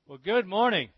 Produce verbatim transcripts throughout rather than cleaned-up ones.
Well, good morning.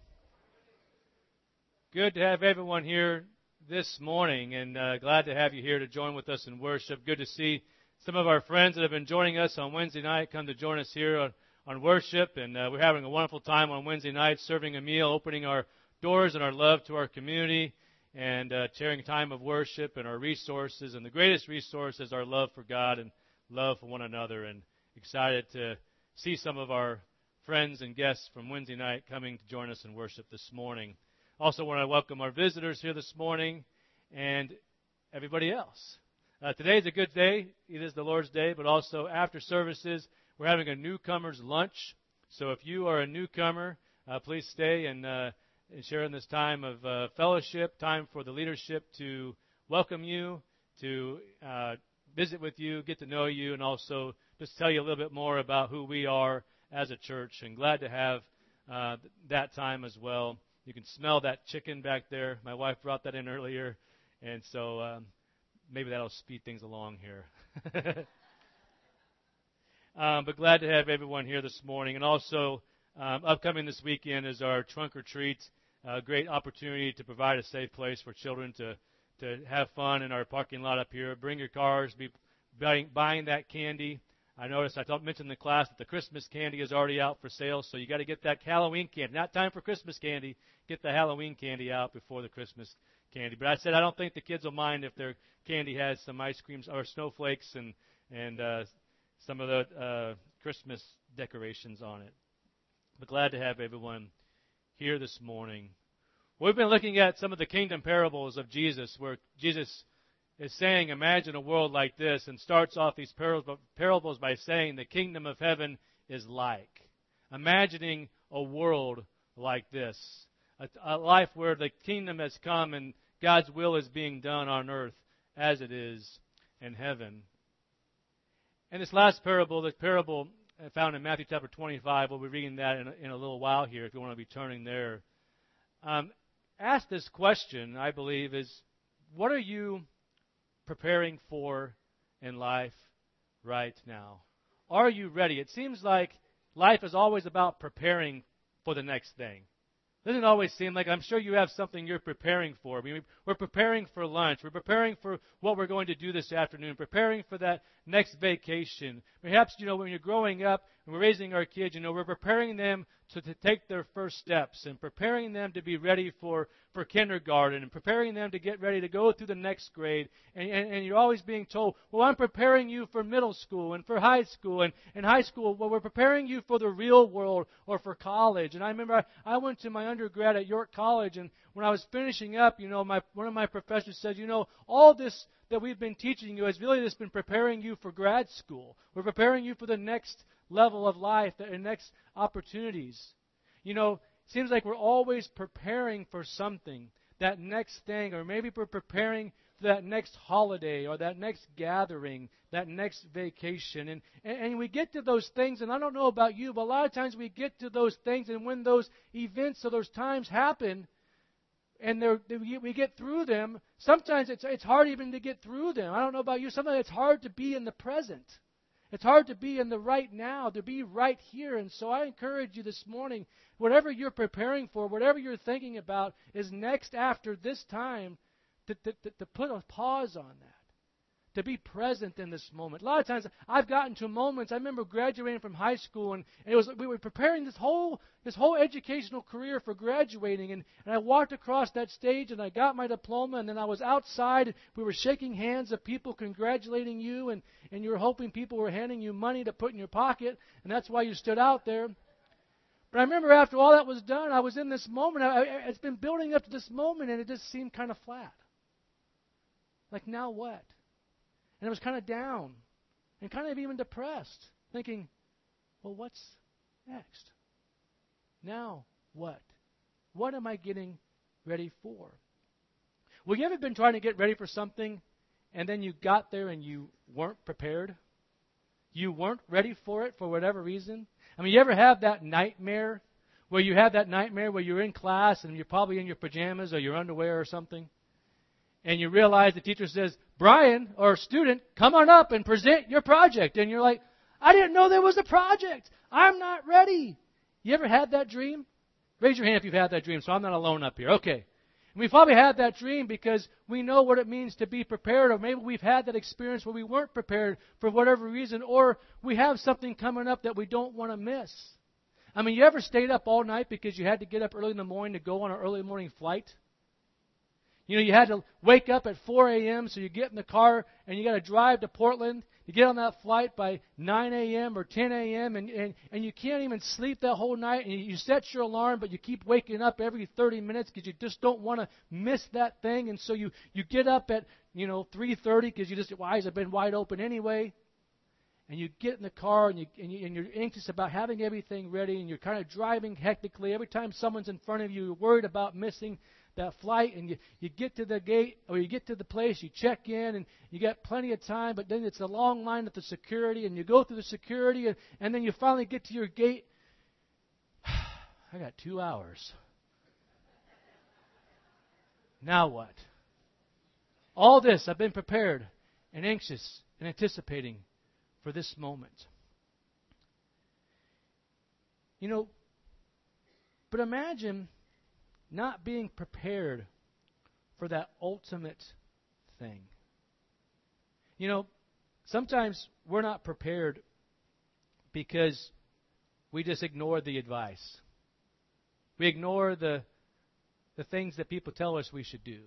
Good to have everyone here this morning, and uh, glad to have you here to join with us in worship. Good to see some of our friends that have been joining us on Wednesday night come to join us here on, on worship, and uh, we're having a wonderful time on Wednesday night, serving a meal, opening our doors and our love to our community, and uh, sharing a time of worship and our resources. And the greatest resource is our love for God and love for one another, and excited to see some of our friends and guests from Wednesday night coming to join us in worship this morning. Also want to welcome our visitors here this morning and everybody else. Uh, today is a good day. It is the Lord's Day, but also after services, we're having a newcomers lunch. So if you are a newcomer, uh, please stay and, uh, and share in this time of uh, fellowship, time for the leadership to welcome you, to uh, visit with you, get to know you, and also just tell you a little bit more about who we are as a church, and glad to have uh, that time as well. You can smell that chicken back there. My wife brought that in earlier, and so um, maybe that'll speed things along here. um, but glad to have everyone here this morning. And also, um, upcoming this weekend is our trunk or treat. A great opportunity to provide a safe place for children to, to have fun in our parking lot up here. Bring your cars, be buying, buying that candy. I noticed I talked, mentioned in the class that the Christmas candy is already out for sale, so you got to get that Halloween candy. Not time for Christmas candy. Get the Halloween candy out before the Christmas candy. But I said I don't think the kids will mind if their candy has some ice creams or snowflakes and and uh, some of the uh, Christmas decorations on it. But glad to have everyone here this morning. We've been looking at some of the kingdom parables of Jesus, where Jesus is saying, imagine a world like this, and starts off these parables by saying the kingdom of heaven is like. Imagining a world like this, a, a life where the kingdom has come and God's will is being done on earth as it is in heaven. And this last parable, the parable found in Matthew chapter twenty-five, we'll be reading that in a, in a little while here if you want to be turning there. Um, ask this question, I believe, is what are you preparing for in life right now? Are you ready? It seems like life is always about preparing for the next thing. Doesn't it always seem like? I'm sure you have something you're preparing for. I mean, we're preparing for lunch. We're preparing for what we're going to do this afternoon, preparing for that next vacation. Perhaps, you know, when you're growing up and we're raising our kids, you know, we're preparing them to, to take their first steps and preparing them to be ready for, for kindergarten and preparing them to get ready to go through the next grade. And, and, and you're always being told, well, I'm preparing you for middle school and for high school. And in high school, well, we're preparing you for the real world or for college. And I remember I, I went to my undergrad at York College, and when I was finishing up, you know, my one of my professors said, you know, all this that we've been teaching you has really just been preparing you for grad school. We're preparing you for the next level of life, the next opportunities. You know, it seems like we're always preparing for something, that next thing, or maybe we're preparing for that next holiday or that next gathering, that next vacation. And, and, and we get to those things, and I don't know about you, but a lot of times we get to those things, and when those events or those times happen, and they're, they, we get through them, sometimes it's, it's hard even to get through them. I don't know about you. Sometimes it's hard to be in the present. It's hard to be in the right now, to be right here. And so I encourage you this morning, whatever you're preparing for, whatever you're thinking about is next after this time, to, to, to, to put a pause on that. To be present in this moment. A lot of times I've gotten to moments. I remember graduating from high school, and it was we were preparing this whole this whole educational career for graduating, and, and I walked across that stage and I got my diploma, and then I was outside. We were shaking hands of people congratulating you, and, and you were hoping people were handing you money to put in your pocket, and that's why you stood out there. But I remember after all that was done, I was in this moment. I, I, it's been building up to this moment, and it just seemed kind of flat. Like, now what? And I was kind of down and kind of even depressed, thinking, well, what's next? Now what? What am I getting ready for? Well, you ever been trying to get ready for something, and then you got there and you weren't prepared? You weren't ready for it for whatever reason? I mean, you ever have that nightmare where you have that nightmare where you're in class and you're probably in your pajamas or your underwear or something, and you realize the teacher says, Brian, or student, come on up and present your project. And you're like, I didn't know there was a project. I'm not ready. You ever had that dream? Raise your hand if you've had that dream, so I'm not alone up here. Okay. And we've probably had that dream because we know what it means to be prepared, or maybe we've had that experience where we weren't prepared for whatever reason, or we have something coming up that we don't want to miss. I mean, you ever stayed up all night because you had to get up early in the morning to go on an early morning flight? You know, you had to wake up at four a.m., so you get in the car and you got to drive to Portland. You get on that flight by nine a.m. or ten a.m., and, and, and you can't even sleep that whole night. And you set your alarm, but you keep waking up every thirty minutes because you just don't want to miss that thing. And so you, you get up at, you know, three thirty because you just, your eyes have been wide open anyway. And you get in the car, and, you, and, you, and you're anxious about having everything ready, and you're kind of driving hectically. Every time someone's in front of you, you're worried about missing that flight, and you, you get to the gate, or you get to the place, you check in, and you got plenty of time, but then it's a long line at the security, and you go through the security, and, and then you finally get to your gate. I got two hours. Now what? All this, I've been prepared and anxious and anticipating for this moment. You know, but imagine not being prepared for that ultimate thing. You know, sometimes we're not prepared because we just ignore the advice. We ignore the the things that people tell us we should do.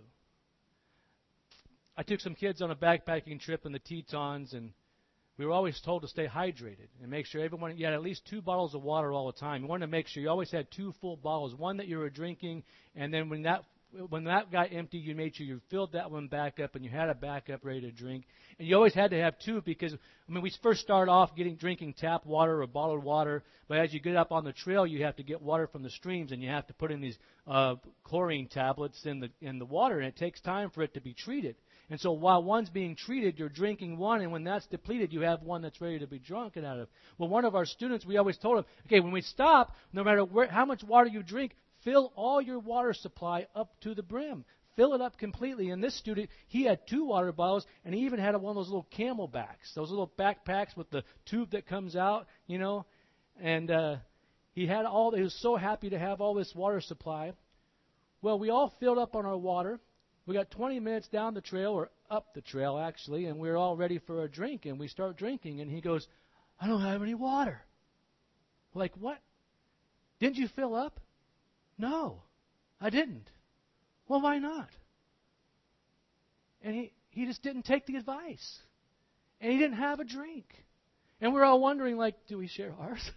I took some kids on a backpacking trip in the Tetons, and we were always told to stay hydrated and make sure everyone, you had at least two bottles of water all the time. You wanted to make sure you always had two full bottles, one that you were drinking, and then when that when that got empty, you made sure you filled that one back up, and you had a backup ready to drink. And you always had to have two because, I mean, we first start off getting drinking tap water or bottled water, but as you get up on the trail, you have to get water from the streams, and you have to put in these uh, chlorine tablets in the in the water, and it takes time for it to be treated. And so while one's being treated, you're drinking one, and when that's depleted, you have one that's ready to be drunk out of. Well, one of our students, we always told him, okay, when we stop, no matter where, how much water you drink, fill all your water supply up to the brim. Fill it up completely. And this student, he had two water bottles, and he even had one of those little camelbacks, those little backpacks with the tube that comes out, you know. And uh, he had all. He was so happy to have all this water supply. Well, we all filled up on our water. We got twenty minutes down the trail, or up the trail, actually, and we we're all ready for a drink, and we start drinking, and he goes, I don't have any water. We're like, what? Didn't you fill up? No, I didn't. Well, why not? And he, he just didn't take the advice. And he didn't have a drink. And we're all wondering, like, do we share ours?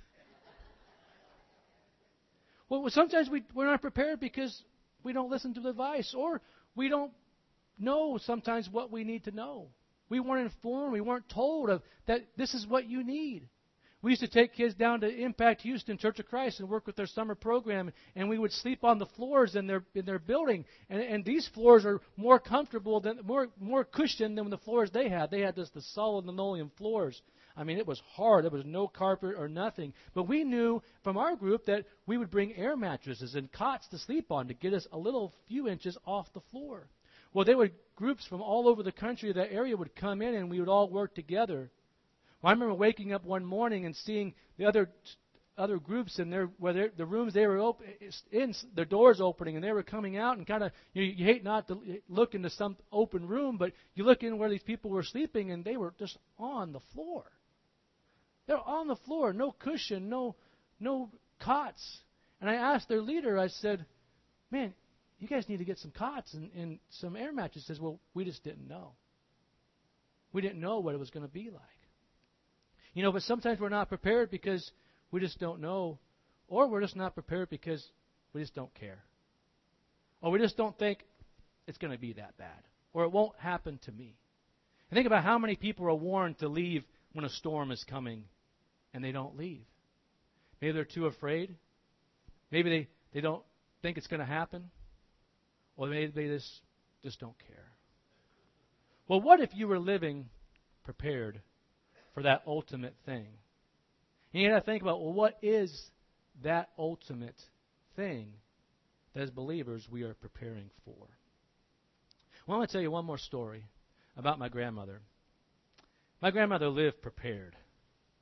Well, sometimes we, we're not prepared because we don't listen to the advice, or we don't know sometimes what we need to know. We weren't informed. We weren't told of that this is what you need. We used to take kids down to Impact Houston Church of Christ and work with their summer program, and we would sleep on the floors in their in their building. And, and these floors are more comfortable than more more cushioned than the floors they had. They had just the solid linoleum floors. I mean, it was hard. There was no carpet or nothing. But we knew from our group that we would bring air mattresses and cots to sleep on to get us a little few inches off the floor. Well, there were groups from all over the country, that area would come in, and we would all work together. Well, I remember waking up one morning and seeing the other other groups in their where the rooms they were open, in, their doors opening, and they were coming out, and kind of you, you hate not to look into some open room, but you look in where these people were sleeping, and they were just on the floor. They're on the floor, no cushion, no no cots. And I asked their leader, I said, man, you guys need to get some cots and, and some air mattresses. He says, well, we just didn't know. We didn't know what it was going to be like. You know, but sometimes we're not prepared because we just don't know, or we're just not prepared because we just don't care. Or we just don't think it's going to be that bad, or it won't happen to me. And think about how many people are warned to leave when a storm is coming, and they don't leave. Maybe they're too afraid. Maybe they, they don't think it's going to happen. Or maybe they just, just don't care. Well, what if you were living prepared for that ultimate thing? And you got to think about, well, what is that ultimate thing that as believers we are preparing for? Well, I want to tell you one more story about my grandmother. My grandmother lived prepared.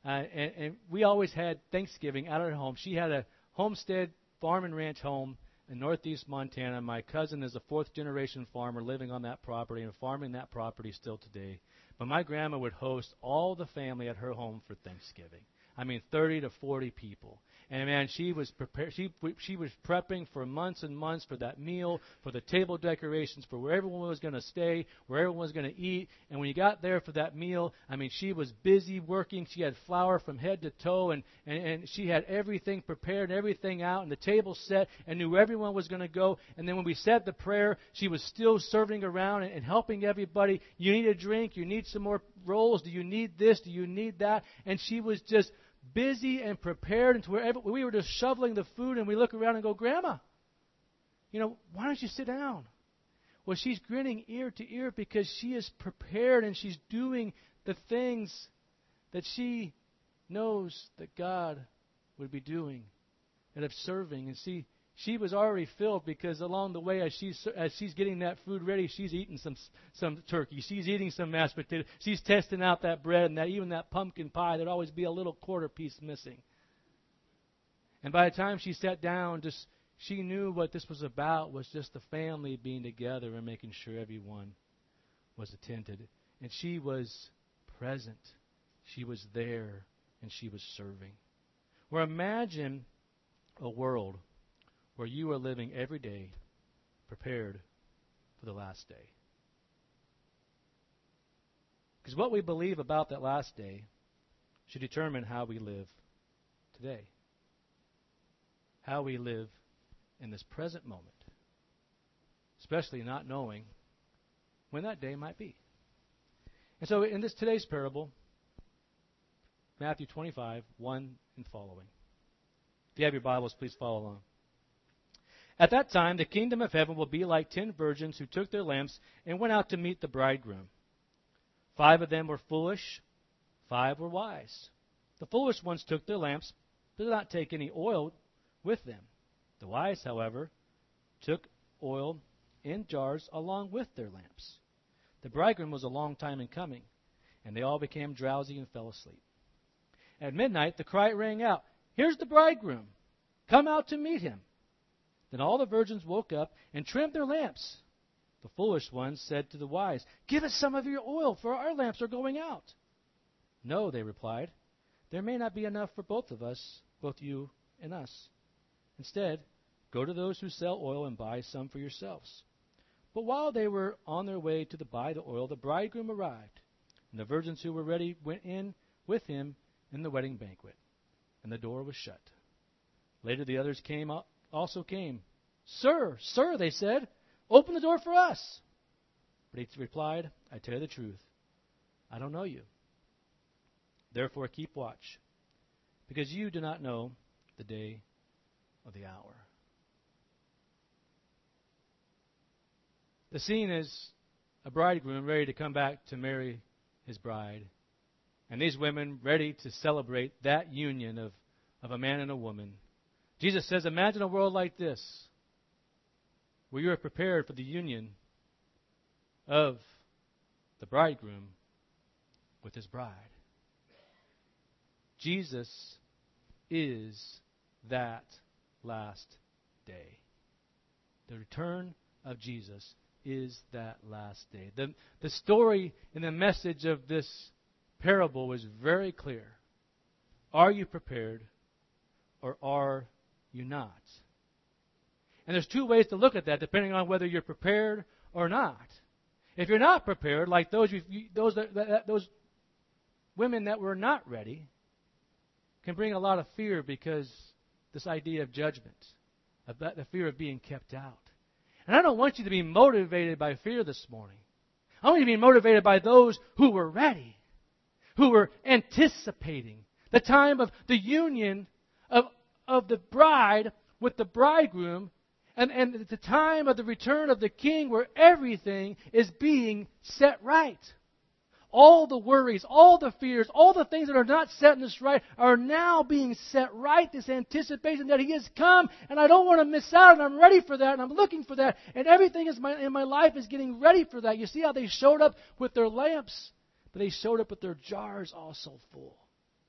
uh, and, and we always had Thanksgiving out at her home. She had a homestead farm and ranch home in northeast Montana. My cousin is a fourth-generation farmer living on that property and farming that property still today. But my grandma would host all the family at her home for Thanksgiving. I mean, thirty to forty people. And, man, she was prepared. She, she was prepping for months and months for that meal, for the table decorations, for where everyone was going to stay, where everyone was going to eat. And when you got there for that meal, I mean, she was busy working. She had flour from head to toe, and, and, and she had everything prepared, everything out, and the table set, and knew everyone was going to go. And then when we said the prayer, she was still serving around and, and helping everybody. You need a drink? You need some more rolls? Do you need this? Do you need that? And she was just busy and prepared, and to wherever we were just shoveling the food, and we look around and go, Grandma, you know, why don't you sit down? Well, she's grinning ear to ear because she is prepared and she's doing the things that she knows that God would be doing and of serving. And see, she was already filled because along the way, as she's as she's getting that food ready, she's eating some some turkey. She's eating some mashed potato. She's testing out that bread and that even that pumpkin pie. There'd always be a little quarter piece missing. And by the time she sat down, just she knew what this was about was just the family being together and making sure everyone was attended. And she was present. She was there, and she was serving. Or imagine a world where you are living every day prepared for the last day. Because what we believe about that last day should determine how we live today. How we live in this present moment. Especially not knowing when that day might be. And so in this today's parable, Matthew twenty-five, one and following. If you have your Bibles, please follow along. At that time, the kingdom of heaven will be like ten virgins who took their lamps and went out to meet the bridegroom. Five of them were foolish, five were wise. The foolish ones took their lamps, but did not take any oil with them. The wise, however, took oil in jars along with their lamps. The bridegroom was a long time in coming, and they all became drowsy and fell asleep. At midnight, the cry rang out, "Here's the bridegroom! Come out to meet him!" Then all the virgins woke up and trimmed their lamps. The foolish ones said to the wise, "Give us some of your oil, for our lamps are going out." "No," they replied, "there may not be enough for both of us, both you and us. Instead, go to those who sell oil and buy some for yourselves." But while they were on their way to the buy the oil, the bridegroom arrived, and the virgins who were ready went in with him in the wedding banquet, and the door was shut. Later the others came up. also came. "Sir, sir," they said, "open the door for us." But he replied, "I tell you the truth, I don't know you. Therefore keep watch, because you do not know the day or the hour." The scene is a bridegroom ready to come back to marry his bride, and these women ready to celebrate that union of, of a man and a woman. Jesus says, imagine a world like this, where you are prepared for the union of the bridegroom with his bride. Jesus is that last day. The return of Jesus is that last day. The, the story and the message of this parable is very clear. Are you prepared, or are you not? And there's two ways to look at that, depending on whether you're prepared or not. If you're not prepared, like those those that, that, those women that were not ready, can bring a lot of fear, because this idea of judgment, of that, the fear of being kept out. And I don't want you to be motivated by fear this morning. I want you to be motivated by those who were ready, who were anticipating the time of the union of, of the bride with the bridegroom, and, and the time of the return of the King, where everything is being set right. All the worries, all the fears, all the things that are not setting us right are now being set right. This anticipation that He has come, and I don't want to miss out, and I'm ready for that, and I'm looking for that, and everything is my, in my life is getting ready for that. You see how they showed up with their lamps, but they showed up with their jars also full.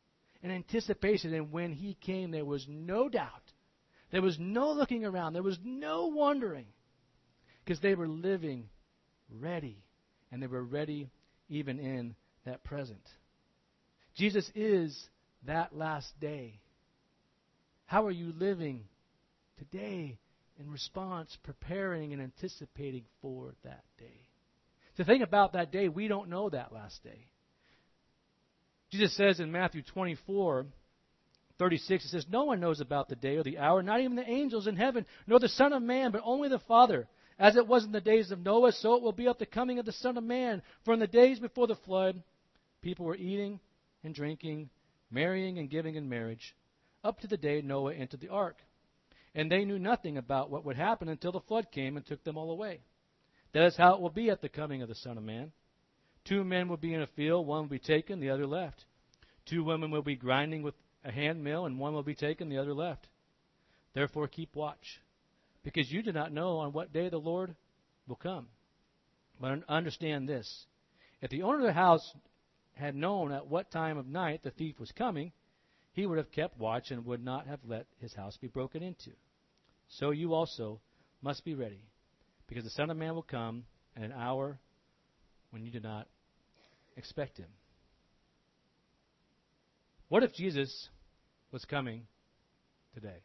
and anticipation. And when he came, there was no doubt. There was no looking around. There was no wondering. Because they were living ready. And they were ready even in that present. Jesus is that last day. How are you living today in response, preparing and anticipating for that day? The thing about that day, we don't know that last day. Jesus says in Matthew twenty-four, thirty-six, it says, no one knows about the day or the hour, not even the angels in heaven, nor the Son of Man, but only the Father. As it was in the days of Noah, so it will be at the coming of the Son of Man. For in the days before the flood, people were eating and drinking, marrying and giving in marriage, up to the day Noah entered the ark. And they knew nothing about what would happen until the flood came and took them all away. That is how it will be at the coming of the Son of Man. Two men will be in a field, one will be taken, the other left. Two women will be grinding with a hand mill, and one will be taken, the other left. Therefore keep watch, because you do not know on what day the Lord will come. But understand this, if the owner of the house had known at what time of night the thief was coming, he would have kept watch and would not have let his house be broken into. So you also must be ready, because the Son of Man will come at an hour when you do not expect him. What if Jesus was coming today?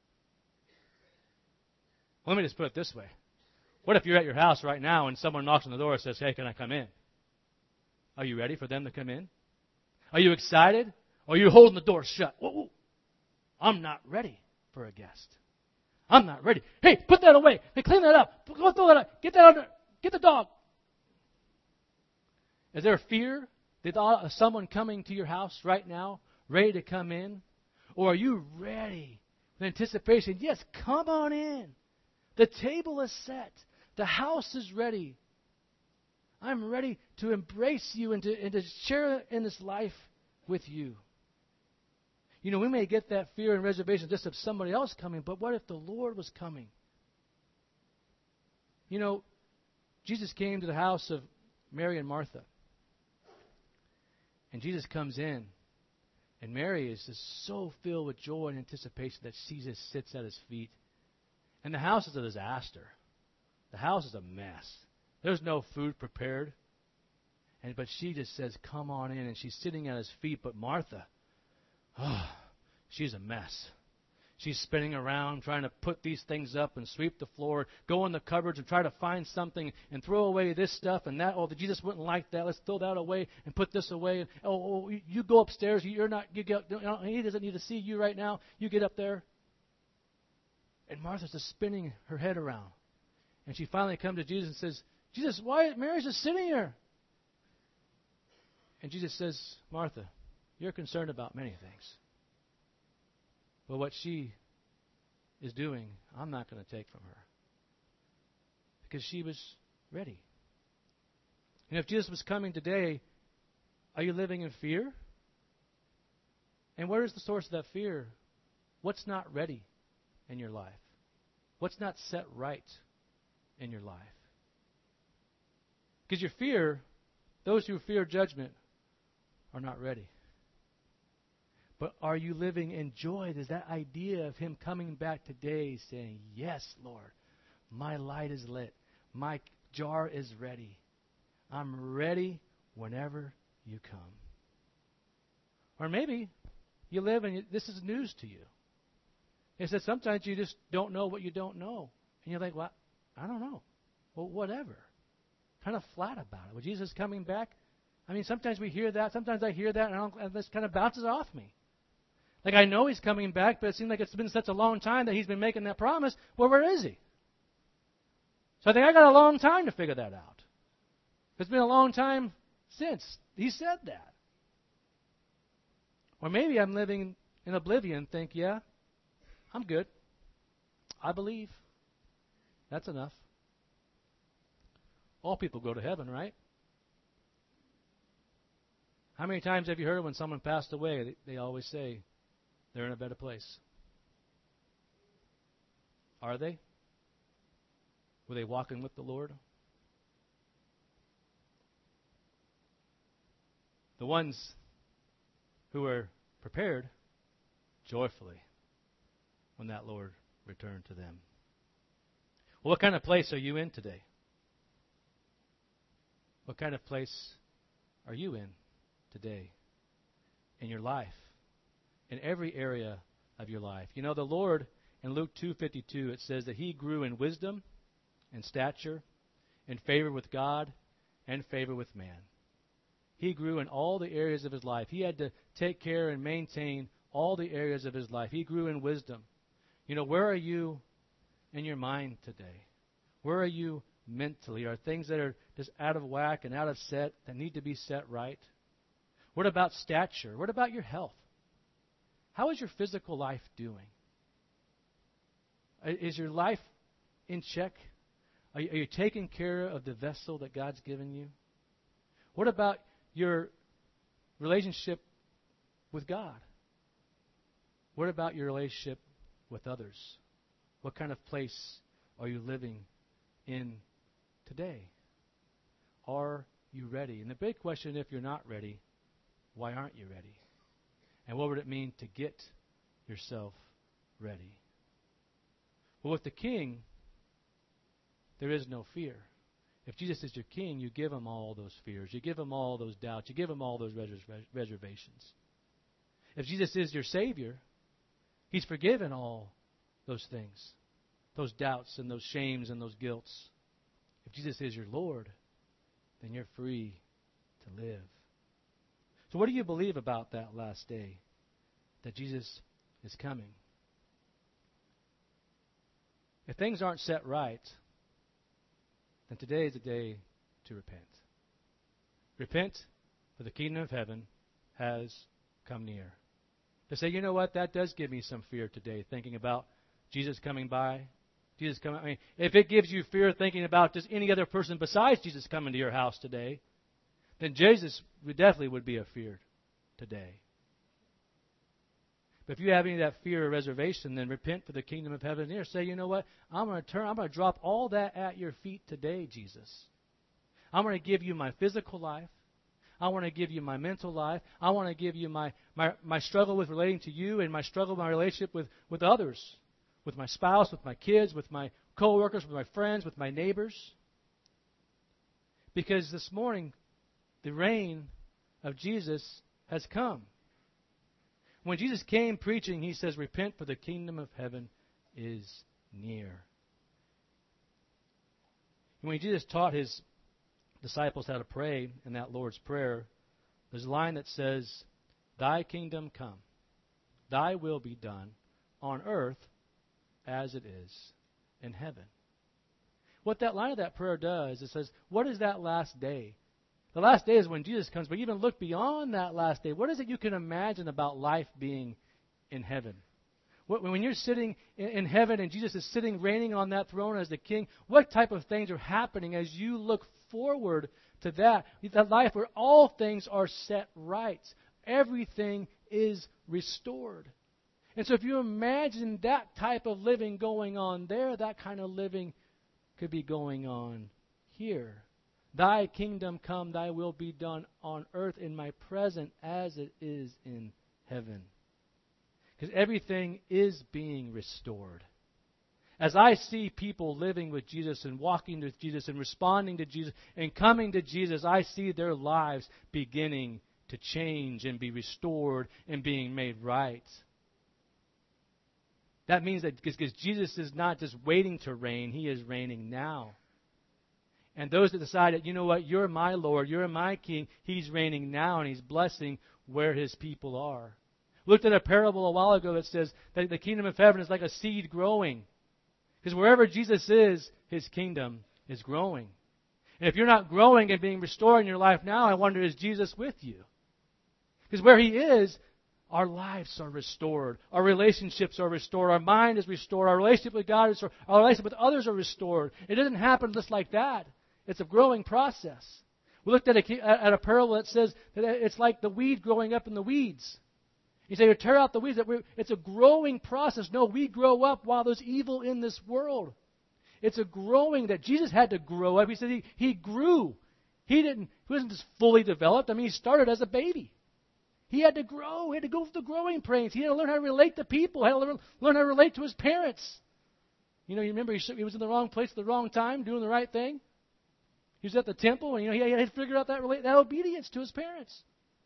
Well, let me just put it this way. What if you're at your house right now and someone knocks on the door and says, hey, can I come in? Are you ready for them to come in? Are you excited? Or are you holding the door shut? Whoa, whoa. I'm not ready for a guest. I'm not ready. Hey, put that away. Hey, clean that up. Go throw that up. Get that under. Get the dog. Is there a fear that someone coming to your house right now, ready to come in? Or are you ready with anticipation? Yes, come on in. The table is set. The house is ready. I'm ready to embrace you and to, and to share in this life with you. You know, we may get that fear and reservation just of somebody else coming, but what if the Lord was coming? You know, Jesus came to the house of Mary and Martha. And Jesus comes in, and Mary is just so filled with joy and anticipation that she just sits at his feet. And the house is a disaster. The house is a mess. There's no food prepared. And but she just says, come on in. And she's sitting at his feet. But Martha, oh, she's a mess. She's spinning around trying to put these things up and sweep the floor, go in the cupboards and try to find something and throw away this stuff and that. Oh, Jesus wouldn't like that. Let's throw that away and put this away. And, oh, oh, you go upstairs. You're not. You get. He doesn't need to see you right now. You get up there. And Martha's just spinning her head around. And she finally comes to Jesus and says, Jesus, why Mary's just sitting here? And Jesus says, Martha, you're concerned about many things. But what she is doing, I'm not going to take from her. Because she was ready. And if Jesus was coming today, are you living in fear? And where is the source of that fear? What's not ready in your life? What's not set right in your life? Because your fear, those who fear judgment, are not ready. But are you living in joy? There's that idea of him coming back today saying, yes, Lord, my light is lit. My jar is ready. I'm ready whenever you come. Or maybe you live and you, this is news to you. It's that sometimes you just don't know what you don't know. And you're like, well, I don't know. Well, whatever. Kind of flat about it. Well, Jesus is coming back. I mean, sometimes we hear that. Sometimes I hear that, and, I'll, and this kind of bounces off me. Like, I know he's coming back, but it seems like it's been such a long time that he's been making that promise. Well, where is he? So I think I got a long time to figure that out. It's been a long time since he said that. Or maybe I'm living in oblivion and think, yeah, I'm good. I believe. That's enough. All people go to heaven, right? How many times have you heard when someone passed away, they, they always say they're in a better place? Are they? Were they walking with the Lord? The ones who are prepared joyfully when that Lord returned to them. Well, what kind of place are you in today? What kind of place are you in today in your life, in every area of your life? You know, the Lord, in Luke two fifty-two, it says that He grew in wisdom and stature, in favor with God and favor with man. He grew in all the areas of His life. He had to take care and maintain all the areas of His life. He grew in wisdom. You know, where are you in your mind today? Where are you mentally? Are things that are just out of whack and out of set that need to be set right? What about stature? What about your health? How is your physical life doing? Is your life in check? Are you, are you taking care of the vessel that God's given you? What about your relationship with God? What about your relationship with others? What kind of place are you living in today? Are you ready? And the big question, if you're not ready, why aren't you ready? And what would it mean to get yourself ready? Well, with the King, there is no fear. If Jesus is your King, you give Him all those fears. You give Him all those doubts. You give Him all those res- reservations. If Jesus is your Savior, He's forgiven all those things, those doubts and those shames and those guilts. If Jesus is your Lord, then you're free to live. So what do you believe about that last day, that Jesus is coming? If things aren't set right, then today is a day to repent. Repent, for the kingdom of heaven has come near. To say, you know what, that does give me some fear today, thinking about Jesus coming by. Jesus coming. I mean, if it gives you fear thinking about just any other person besides Jesus coming to your house today, then Jesus would definitely would be a fear today. But if you have any of that fear or reservation, then repent, for the kingdom of heaven is near. Say, you know what, I'm going to turn. I'm going to drop all that at your feet today, Jesus. I'm going to give you my physical life. I want to give you my mental life. I want to give you my, my, my struggle with relating to you and my struggle, my relationship with, with others, with my spouse, with my kids, with my coworkers, with my friends, with my neighbors. Because this morning, the reign of Jesus has come. When Jesus came preaching, He says, repent, for the kingdom of heaven is near. And when Jesus taught His disciples how to pray in that Lord's Prayer, there's a line that says, Thy kingdom come, Thy will be done on earth as it is in heaven. What that line of that prayer does, it says, what is that last day? The last day is when Jesus comes, but even look beyond that last day. What is it you can imagine about life being in heaven? When you're sitting in heaven and Jesus is sitting, reigning on that throne as the King, what type of things are happening as you look forward to that? That life where all things are set right. Everything is restored. And so if you imagine that type of living going on there, that kind of living could be going on here. Thy kingdom come, Thy will be done on earth in my present as it is in heaven. Because everything is being restored. As I see people living with Jesus and walking with Jesus and responding to Jesus and coming to Jesus, I see their lives beginning to change and be restored and being made right. That means that because Jesus is not just waiting to reign, He is reigning now. And those that decide that, you know what, you're my Lord, you're my King, He's reigning now and He's blessing where His people are. We looked at a parable a while ago that says that the kingdom of heaven is like a seed growing. Because wherever Jesus is, His kingdom is growing. And if you're not growing and being restored in your life now, I wonder, is Jesus with you? Because where He is, our lives are restored. Our relationships are restored. Our mind is restored. Our relationship with God is restored. Our relationship with others are restored. It doesn't happen just like that. It's a growing process. We looked at a, at a parable that says that it's like the weed growing up in the weeds. You say, you tear out the weeds. It's a growing process. No, we grow up while there's evil in this world. It's a growing that Jesus had to grow up. He said he, he grew. He didn't. He wasn't just fully developed. I mean, he started as a baby. He had to grow. He had to go through the growing pains. He had to learn how to relate to people. He had to learn, learn how to relate to his parents. You know, you remember he, he was in the wrong place at the wrong time, doing the right thing. He was at the temple, and you know he had to figure out that relate, that obedience to his parents.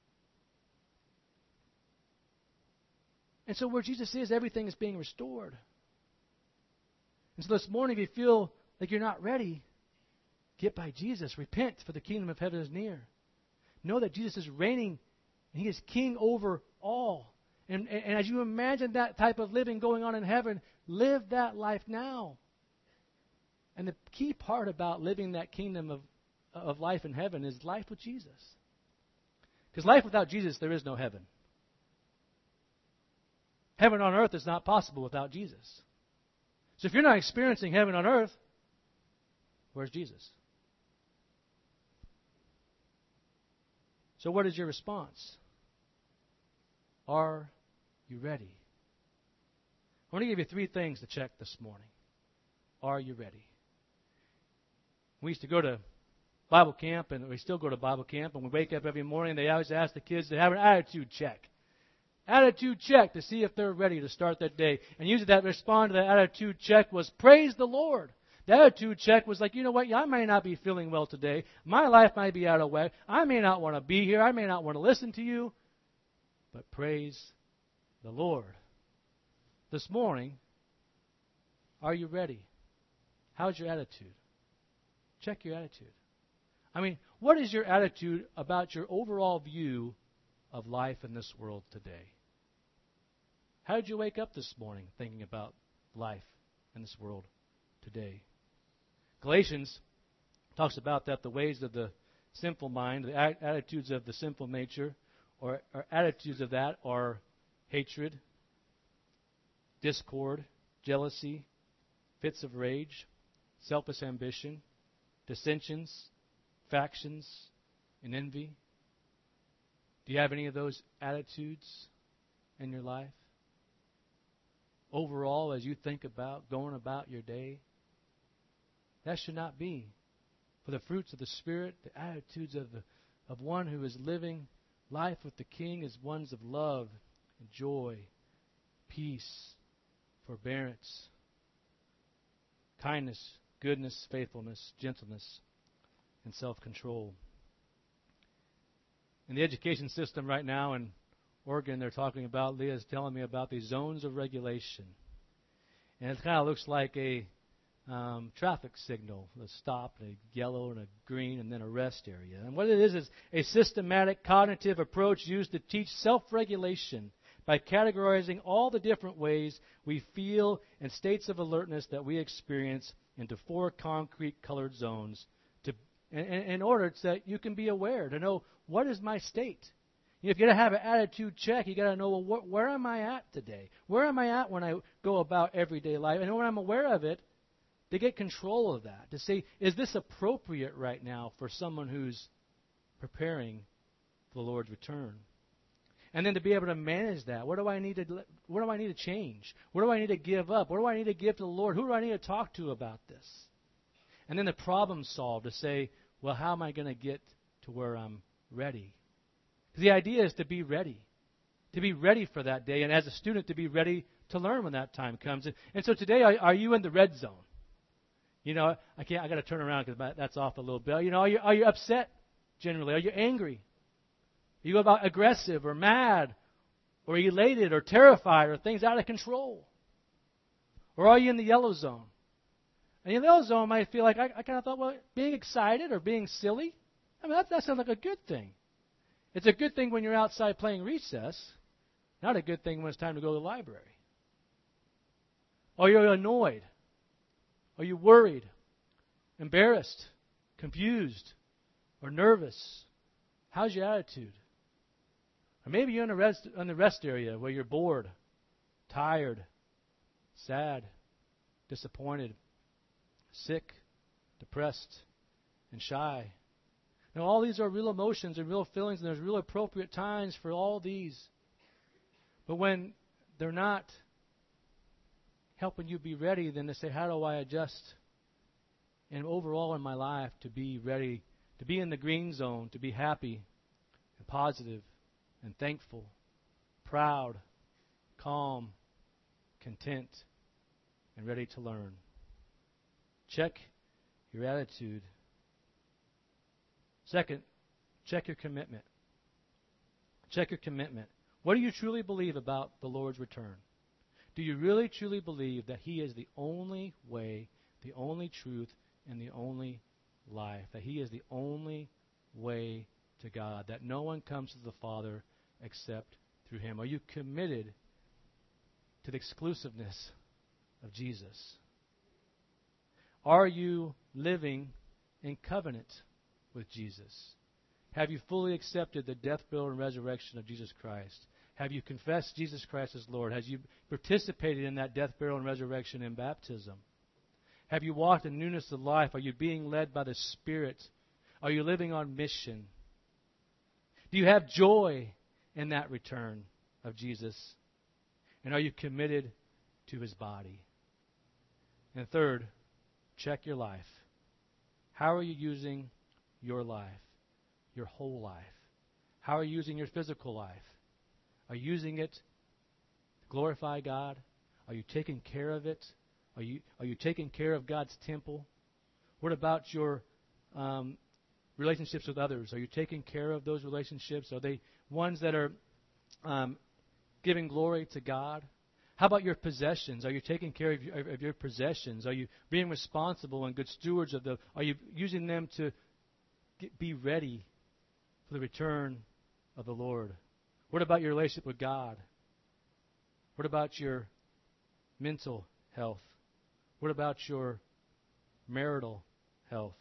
And so where Jesus is, everything is being restored. And so this morning, if you feel like you're not ready, get by Jesus. Repent, for the kingdom of heaven is near. Know that Jesus is reigning, and He is king over all. And, and, and as you imagine that type of living going on in heaven, live that life now. And the key part about living that kingdom of, of life in heaven is life with Jesus. Because life without Jesus, there is no heaven. Heaven on earth is not possible without Jesus. So if you're not experiencing heaven on earth, where's Jesus? So what is your response? Are you ready? I want to give you three things to check this morning. Are you ready? We used to go to Bible camp, and we still go to Bible camp, and we wake up every morning, they always ask the kids to have an attitude check. Attitude check to see if they're ready to start that day. And usually that respond to that attitude check was, praise the Lord. The attitude check was like, you know what, yeah, I may not be feeling well today. My life might be out of whack. I may not want to be here. I may not want to listen to you. But praise the Lord. This morning, are you ready? How's your attitude? Check your attitude. I mean, what is your attitude about your overall view of life in this world today? How did you wake up this morning thinking about life in this world today? Galatians talks about that the ways of the sinful mind, the attitudes of the sinful nature, or, or attitudes of that are hatred, discord, jealousy, fits of rage, selfish ambition, dissensions, factions, and envy. Do you have any of those attitudes in your life? Overall, as you think about going about your day, that should not be. For the fruits of the Spirit, the attitudes of the of one who is living life with the King is ones of love and joy, peace, forbearance, kindness, goodness, faithfulness, gentleness, and self-control. In the education system right now in Oregon, they're talking about, Leah's telling me about these zones of regulation. And it kind of looks like a um, traffic signal, a stop, a yellow and a green, and then a rest area. And what it is is a systematic cognitive approach used to teach self-regulation by categorizing all the different ways we feel and states of alertness that we experience into four concrete colored zones to, in, in order that you can be aware, to know what is my state. If you're going to have an attitude check, you got to know, well, wh- where am I at today? Where am I at when I go about everyday life? And when I'm aware of it, to get control of that, to say, is this appropriate right now for someone who's preparing for the Lord's return? And then to be able to manage that, what do I need to what do I need to change? What do I need to give up? What do I need to give to the Lord? Who do I need to talk to about this? And then the problem solve to say, well, how am I going to get to where I'm ready? Because the idea is to be ready, to be ready for that day, and as a student to be ready to learn when that time comes. And, and so today, are, are you in the red zone? You know, I can't. I got to turn around because that's off a little bit. You know, are you are you upset generally? Are you angry? Are you about aggressive or mad, or elated or terrified, or things out of control? Or are you in the yellow zone? And in the yellow zone might feel like I, I kind of thought, well, being excited or being silly. I mean, that that sounds like a good thing. It's a good thing when you're outside playing recess. Not a good thing when it's time to go to the library. Or you're annoyed. Are you worried, embarrassed, confused, or nervous? How's your attitude? Or maybe you're in, a rest, in the rest area where you're bored, tired, sad, disappointed, sick, depressed, and shy. Now, all these are real emotions and real feelings, and there's real appropriate times for all these. But when they're not helping you be ready, then to say, how do I adjust and overall in my life to be ready, to be in the green zone, to be happy and positive and thankful, proud, calm, content, and ready to learn. Check your attitude. Second, check your commitment. Check your commitment. What do you truly believe about the Lord's return? Do you really truly believe that He is the only way, the only truth, and the only life? That He is the only way to God? That no one comes to the Father except through Him? Are you committed to the exclusiveness of Jesus? Are you living in covenant with Jesus? Have you fully accepted the death, burial, and resurrection of Jesus Christ? Have you confessed Jesus Christ as Lord? Have you participated in that death, burial, and resurrection in baptism? Have you walked in newness of life? Are you being led by the Spirit? Are you living on mission? Do you have joy in that return of Jesus? And are you committed to His body? And third, check your life. How are you using your life? Your whole life. How are you using your physical life? Are you using it to glorify God? Are you taking care of it? Are you are you taking care of God's temple? What about your um, relationships with others? Are you taking care of those relationships? Are they ones that are um, giving glory to God? How about your possessions? Are you taking care of your, of your possessions? Are you being responsible and good stewards of them? Are you using them to get, be ready for the return of the Lord? What about your relationship with God? What about your mental health? What about your marital health?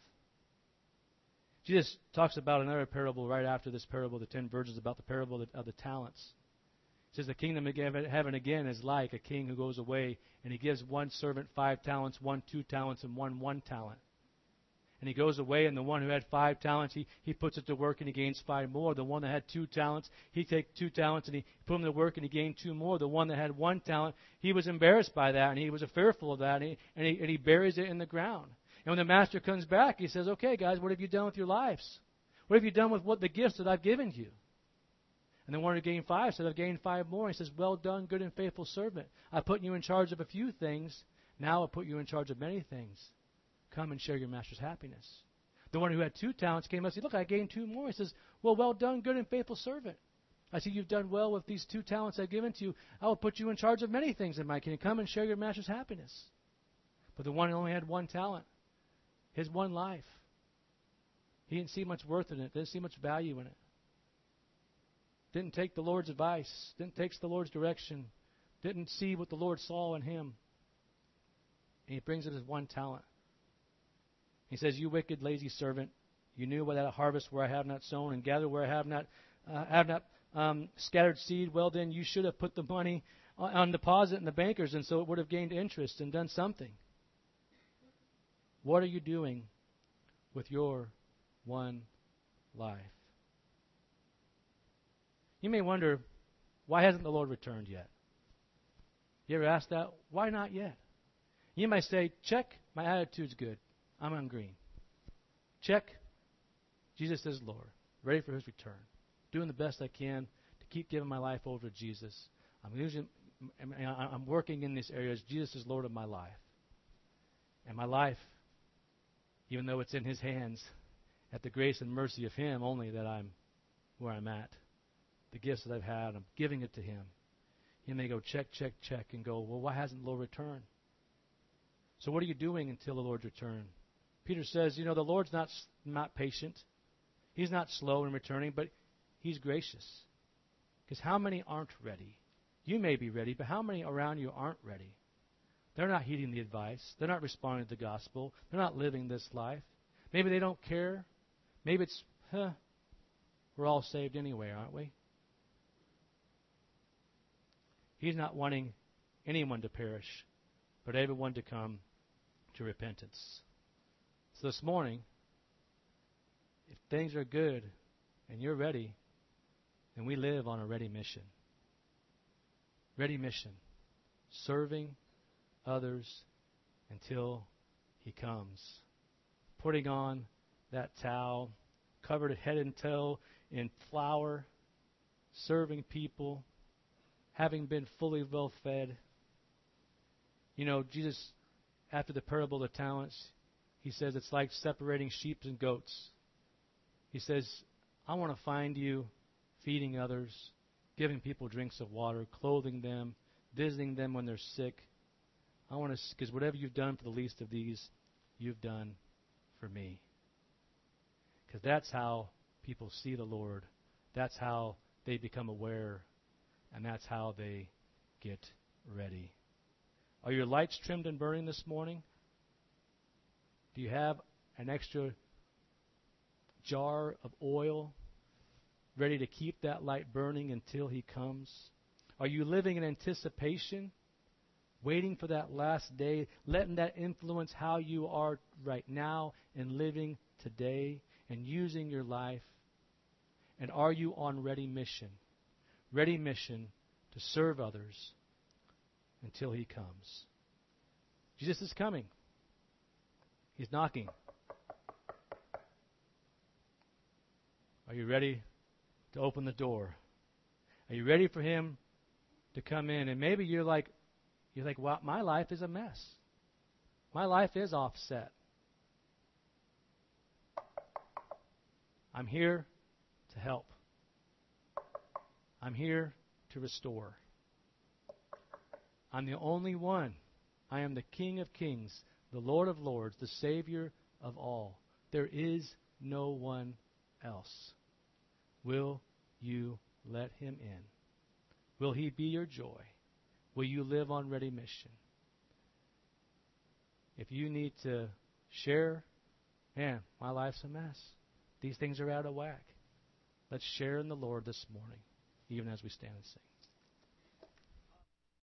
Jesus talks about another parable right after this parable, the ten virgins, about the parable of the, of the talents. He says the kingdom of heaven again is like a king who goes away and he gives one servant five talents, one two talents, and one one talent. And he goes away, and the one who had five talents, he, he puts it to work and he gains five more. The one that had two talents, he takes two talents and he put them to work and he gained two more. The one that had one talent, he was embarrassed by that and he was fearful of that, and he, and he, and he buries it in the ground. And when the master comes back, he says, okay, guys, what have you done with your lives? What have you done with what the gifts that I've given you? And the one who gained five said, I've gained five more. He says, well done, good and faithful servant. I put you in charge of a few things. Now I'll put you in charge of many things. Come and share your master's happiness. The one who had two talents came up and said, look, I gained two more. He says, well, well done, good and faithful servant. I see you've done well with these two talents I've given to you. I will put you in charge of many things in my kingdom. Come and share your master's happiness. But the one who only had one talent, his one life, he didn't see much worth in it, didn't see much value in it. Didn't take the Lord's advice, didn't take the Lord's direction, didn't see what the Lord saw in him. And he brings it as one talent. He says, you wicked, lazy servant, you knew where that harvest where I have not sown and gather where I have not uh, have not um, scattered seed. Well, then you should have put the money on, on deposit in the bankers, and so it would have gained interest and done something. What are you doing with your one life? You may wonder, why hasn't the Lord returned yet? You ever asked that? Why not yet? You might say, check, my attitude's good. I'm on green. Check, Jesus is Lord. Ready for His return. Doing the best I can to keep giving my life over to Jesus. I'm using, I'm working in these areas. Jesus is Lord of my life. And my life, even though it's in His hands, at the grace and mercy of Him only that I'm where I'm at. The gifts that I've had, I'm giving it to Him. You may go check, check, check, and go, well, why hasn't the Lord returned? So what are you doing until the Lord's return? Peter says, you know, the Lord's not not patient. He's not slow in returning, but He's gracious. Because how many aren't ready? You may be ready, but how many around you aren't ready? They're not heeding the advice. They're not responding to the gospel. They're not living this life. Maybe they don't care. Maybe it's, huh, we're all saved anyway, aren't we? He's not wanting anyone to perish, but everyone to come to repentance. So this morning, if things are good and you're ready, then we live on a ready mission. Ready mission. Serving others until He comes. Putting on that towel, covered head and toe in flour, serving people, having been fully well fed. You know, Jesus, after the parable of the talents, he says it's like separating sheep and goats. He says, I want to find you feeding others, giving people drinks of water, clothing them, visiting them when they're sick. I want to, because whatever you've done for the least of these, you've done for me. Because that's how people see the Lord. That's how they become aware. And that's how they get ready. Are your lights trimmed and burning this morning? Do you have an extra jar of oil ready to keep that light burning until He comes? Are you living in anticipation, waiting for that last day, letting that influence how you are right now and living today and using your life? And are you on ready mission? Ready mission to serve others until He comes. Jesus is coming. He's knocking. Are you ready to open the door? Are you ready for Him to come in? And maybe you're like, you're like, well, my life is a mess. My life is offset. I'm here to help. I'm here to restore. I'm the only one. I am the King of Kings, the Lord of Lords, the Savior of all. There is no one else. Will you let Him in? Will He be your joy? Will you live on ready mission? If you need to share, man, my life's a mess. These things are out of whack. Let's share in the Lord this morning, even as we stand and sing.